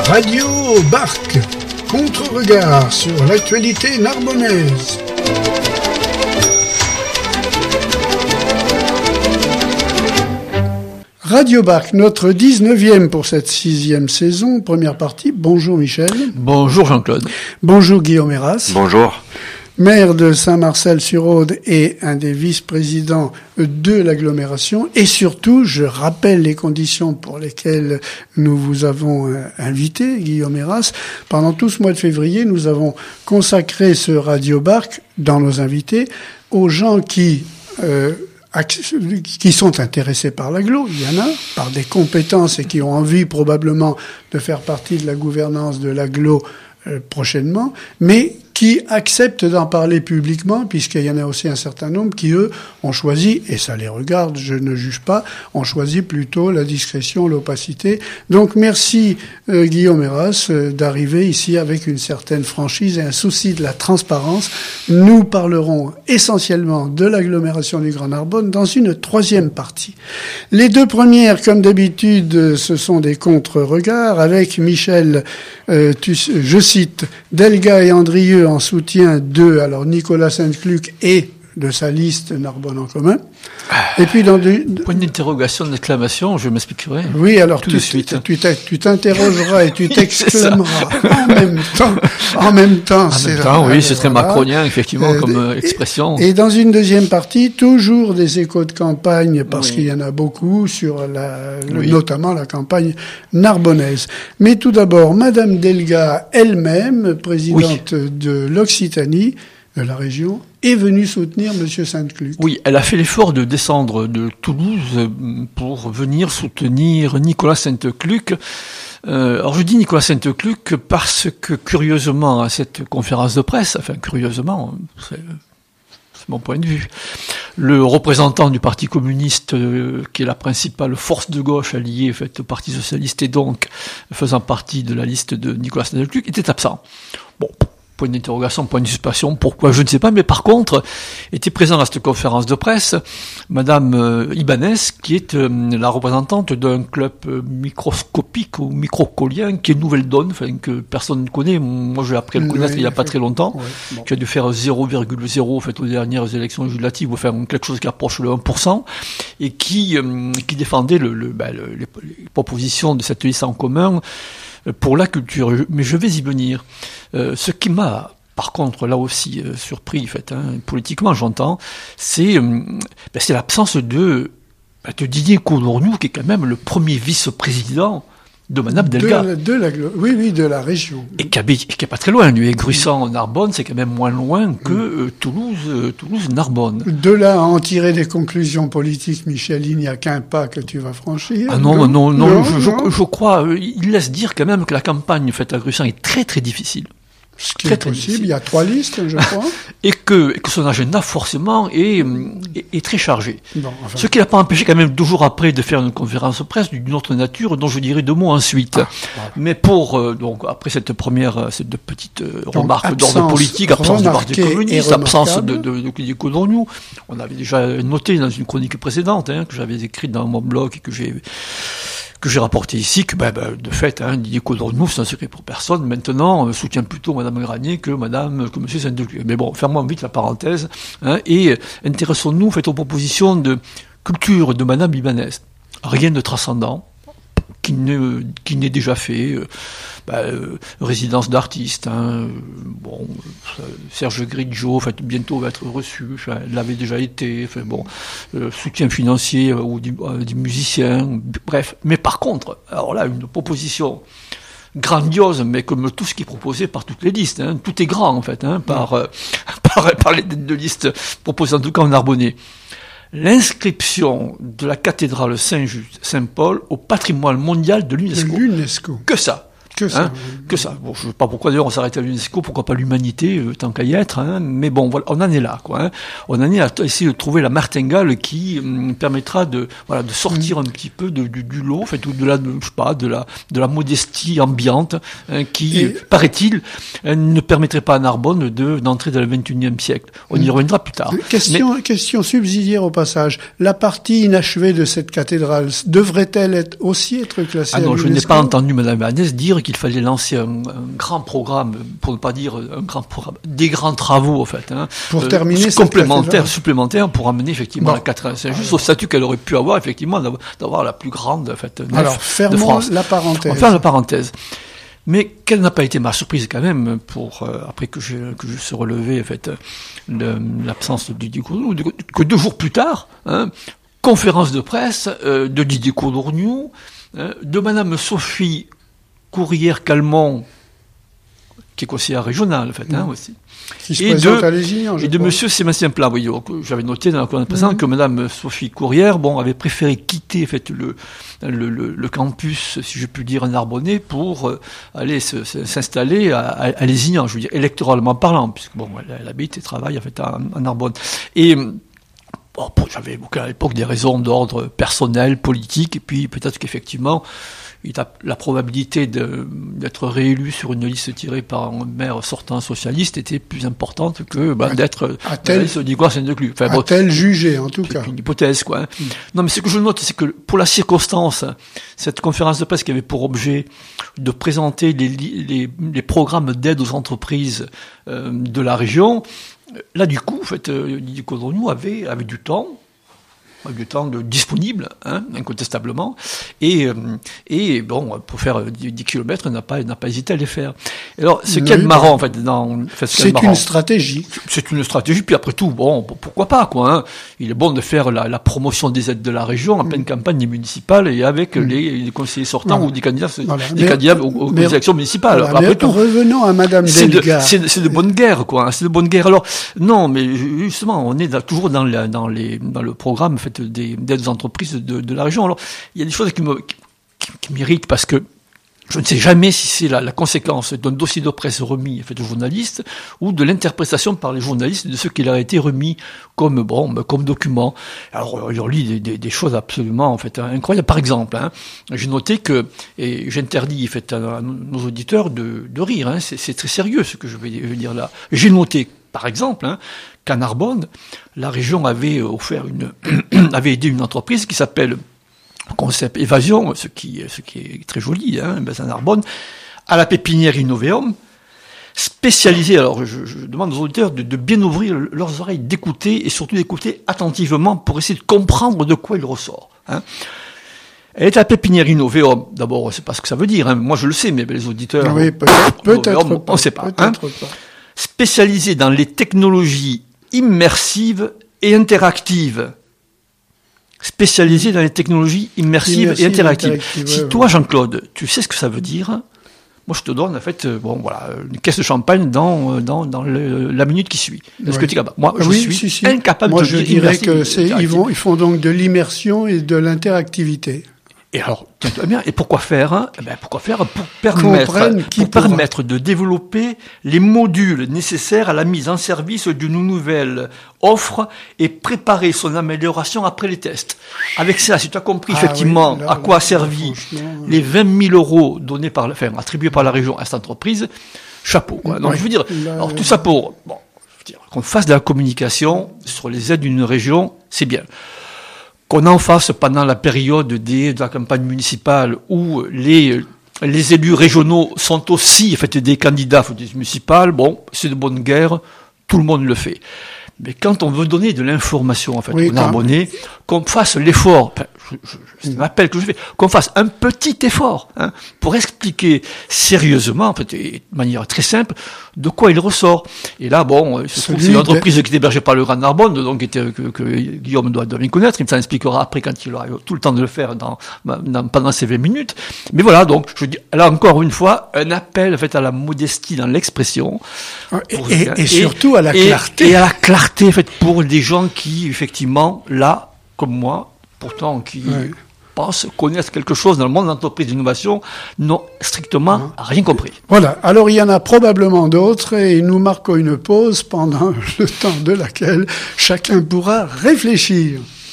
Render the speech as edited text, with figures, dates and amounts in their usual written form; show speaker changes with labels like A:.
A: Radio Barque, contre-regard sur l'actualité narbonnaise. Radio Barque, notre 19e pour cette 6e saison, première partie. Bonjour Michel.
B: Bonjour Jean-Claude.
A: Bonjour Guillaume Héras.
C: Bonjour.
A: Maire de Saint-Marcel-sur-Aude et un des vice-présidents de l'agglomération. Et surtout, je rappelle les conditions pour lesquelles nous vous avons invité, Guillaume Héras. Pendant tout ce mois de février, nous avons consacré ce Radio Barque, dans nos invités, aux gens qui sont intéressés par l'agglo, il y en a, par des compétences et qui ont envie probablement de faire partie de la gouvernance de l'agglo prochainement, mais qui acceptent d'en parler publiquement, puisqu'il y en a aussi un certain nombre qui, eux, ont choisi, et ça les regarde, je ne juge pas, ont choisi plutôt la discrétion, l'opacité. Donc merci Guillaume Héras d'arriver ici avec une certaine franchise et un souci de la transparence. Nous parlerons essentiellement de l'agglomération du Grand Narbonne dans une troisième partie. Les deux premières, comme d'habitude, ce sont des contre-regards, avec Michel, je cite, Delga et Andrieux en soutien de Nicolas Sainte-Cluc et de sa liste Narbonne en commun. Et puis
B: point d'interrogation, d'exclamation, je m'expliquerai.
A: Oui, alors
B: tout de suite.
A: Tu t'interrogeras et tu t'exclameras en même temps.
B: Oui, c'est très macronien, effectivement, comme expression.
A: Et dans une deuxième partie, toujours des échos de campagne, parce qu'il y en a beaucoup sur notamment la campagne narbonnaise. Mais tout d'abord, Madame Delga elle-même, présidente de l'Occitanie, de la région, est venue soutenir Monsieur Sainte-Cluc.
B: Oui, elle a fait l'effort de descendre de Toulouse pour venir soutenir Nicolas Sainte-Cluc. Alors je dis Nicolas Sainte-Cluc parce que curieusement à cette conférence de presse, curieusement, c'est mon point de vue, le représentant du Parti communiste, qui est la principale force de gauche alliée au Parti socialiste et donc faisant partie de la liste de Nicolas Sainte-Cluc, était absent. Bon. Point d'interrogation, point de suspension, pourquoi, je ne sais pas, mais par contre, était présent à cette conférence de presse, Madame Ibanez, qui est la représentante d'un club microscopique ou microcolien, qui est Nouvelle Donne, que personne ne connaît. Moi, j'ai appris à le connaître il n'y a pas très longtemps, qui a dû faire 0,0, aux dernières élections législatives, quelque chose qui approche le 1%, et qui défendait les propositions de cette liste en commun, pour la culture, mais je vais y venir. Ce qui m'a, par contre, là aussi surpris, politiquement j'entends, c'est l'absence de Didier Colornou, qui est quand même le premier vice-président de Madame Delga.
A: De la région.
B: Et qui est pas très loin, lui. Et Gruissan-Narbonne, c'est quand même moins loin que Toulouse-Narbonne.
A: De là à en tirer des conclusions politiques, Michel, il n'y a qu'un pas que tu vas franchir.
B: Ah non, je crois, il laisse dire quand même que la campagne faite à Gruissan est très très difficile.
A: Ce qui est possible, difficile. Il y a 3 listes, je crois.
B: et que son agenda, forcément, est très chargé. Ce qui l'a pas empêché, quand même, toujours après, de faire une conférence de presse d'une autre nature, dont je dirai 2 mots ensuite. Mais donc, après cette petite remarque d'ordre politique, absence du Parti communiste, absence de Didier Colornou, on avait déjà noté dans une chronique précédente, que j'avais écrite dans mon blog et que j'ai rapporté ici, que de fait, Didier Colornou, c'est un secret pour personne, maintenant, soutient plutôt Madame Granier que Monsieur Sainte-Cluc. Mais bon, fermons vite la parenthèse, et intéressons-nous, aux propositions de culture de Madame Ibanez. Rien de transcendant, qui n'est déjà fait, résidence d'artistes, Serge Grigio, bientôt va être reçu, elle l'avait déjà été, soutien financier des musiciens, bref. Mais par contre, alors là, une proposition grandiose, mais comme tout ce qui est proposé par toutes les listes, tout est grand, par les têtes de liste proposées en tout cas en Narbonnais. L'inscription de la cathédrale Saint-Paul au patrimoine mondial de l'UNESCO. Que ça. Que ça. Bon, je ne sais pas pourquoi d'ailleurs on s'arrête à l'UNESCO, pourquoi pas l'humanité, tant qu'à y être, mais bon, voilà, on en est là, On en est à essayer de trouver la martingale qui permettra de sortir un petit peu du lot, de la modestie ambiante, qui, paraît-il, ne permettrait pas à Narbonne d'entrer dans le XXIe siècle. On y reviendra plus tard.
A: Question subsidiaire au passage. La partie inachevée de cette cathédrale devrait-elle aussi être classée à l'UNESCO ?
B: Je n'ai pas entendu Madame Ibanez dire qu'il fallait lancer un grand programme, pour ne pas dire un grand programme, des grands travaux, en fait.
A: Pour terminer
B: supplémentaires, pour amener, effectivement, la 85 juste au statut qu'elle aurait pu avoir, effectivement, d'avoir la plus grande, en fait, nef
A: alors,
B: de France.
A: la parenthèse.
B: On va faire la parenthèse. Mais quelle n'a pas été ma surprise quand même après que je se relevais en fait l'absence de Didier Cournoult, que 2 jours plus tard, conférence de presse de Didier Cournoult, de Madame Sophie Courrière-Calmont, qui est conseillère régionale en fait aussi.
A: Qui se présente à Lézignan,
B: et de Monsieur Sébastien Pla. Oui, j'avais noté dans la colonne précédente que Madame Sophie Courrière, avait préféré quitter en fait le campus, si je puis dire, narbonnais, pour aller s'installer à Lézignan, je veux dire électoralement parlant, puisque elle habite et travaille en fait à Narbonne. Et j'avais évoqué à l'époque des raisons d'ordre personnel, politique, et puis peut-être qu'effectivement la probabilité d'être réélu sur une liste tirée par un maire sortant socialiste était plus importante que d'être la liste de Sainte-Cluc. Enfin,
A: a-t-elle jugé, en tout cas.
B: Une hypothèse, quoi. Non, mais ce que je note, c'est que pour la circonstance, cette conférence de presse qui avait pour objet de présenter les programmes d'aide aux entreprises de la région, là, du coup, en fait, Didier Cournoult avait du temps disponible, incontestablement, et pour faire 10 kilomètres, n'a pas hésité à les faire. Et alors, ce qui est marrant, en fait,
A: c'est une stratégie.
B: C'est une stratégie, puis après tout, pourquoi pas, quoi, Il est bon de faire la promotion des aides de la région en pleine campagne municipale et avec les conseillers sortants ou des candidats, candidats aux élections municipales. Après tout,
A: revenons à Madame Delga.
B: C'est de bonne guerre, quoi, c'est de bonne guerre. Alors, non, mais justement, on est toujours dans le programme, en fait, d'aides aux entreprises de la région. Alors, il y a des choses qui m'irritent parce que je ne sais jamais si c'est la conséquence d'un dossier de presse remis en fait, aux journalistes ou de l'interprétation par les journalistes de ce qui leur a été remis comme document. Alors, on lit des choses absolument en fait incroyables. Par exemple, j'ai noté que, et j'interdis en fait, à nos auditeurs de rire, c'est très sérieux ce que je vais dire là. J'ai noté, par exemple, qu'à Narbonne, la région avait avait aidé une entreprise qui s'appelle Concept Évasion, ce qui est très joli, à Narbonne, à la pépinière Innoveum, spécialisée. Alors, je demande aux auditeurs de bien ouvrir leurs oreilles, d'écouter et surtout d'écouter attentivement pour essayer de comprendre de quoi il ressort. Elle est à la pépinière Innoveum. D'abord, on ne sait pas ce que ça veut dire. Moi, je le sais, mais les auditeurs,
A: oui, peut-être
B: on ne sait pas. Spécialisée dans les technologies immersives et interactives. Spécialisée dans les technologies immersives et interactives. Si toi, Jean-Claude, tu sais ce que ça veut dire, moi je te donne en fait, une caisse de champagne dans la minute qui suit. Est-ce que tu es capable ? Moi, je suis incapable de dire.
A: Moi, je dirais que ils font donc de l'immersion et de l'interactivité.
B: Et alors, bien, et pourquoi faire Pourquoi faire pour permettre de développer les modules nécessaires à la mise en service d'une nouvelle offre et préparer son amélioration après les tests. Avec ça, si tu as compris effectivement à quoi a servi les 20 000 euros attribués par la région à cette entreprise, chapeau, quoi. Donc, je veux dire, alors tout ça pour, qu'on fasse de la communication sur les aides d'une région, c'est bien. Qu'on en fasse pendant la période de la campagne municipale où les élus régionaux sont aussi en fait, des candidats aux municipales, c'est de bonne guerre, tout le monde le fait. Mais quand on veut donner de l'information en fait, aux Narbonnais, qu'on fasse l'effort, c'est un appel que je fais, qu'on fasse un petit effort pour expliquer sérieusement, en fait, et de manière très simple, de quoi il ressort. Et là, c'est une entreprise qui est hébergée par le Grand Narbonne, donc que Guillaume doit bien connaître, il me s'en expliquera après quand il aura tout le temps de le faire pendant ces 20 minutes. Mais voilà, donc, je dis, là encore une fois, un appel en fait, à la modestie dans l'expression.
A: Et surtout à la clarté.
B: Et à la clarté, en fait, pour des gens qui, effectivement, là, comme moi, pourtant, qui connaissent quelque chose dans le monde de l'entreprise d'innovation, n'ont strictement rien compris.
A: Voilà. Alors, il y en a probablement d'autres et nous marquons une pause pendant le temps de laquelle chacun pourra réfléchir.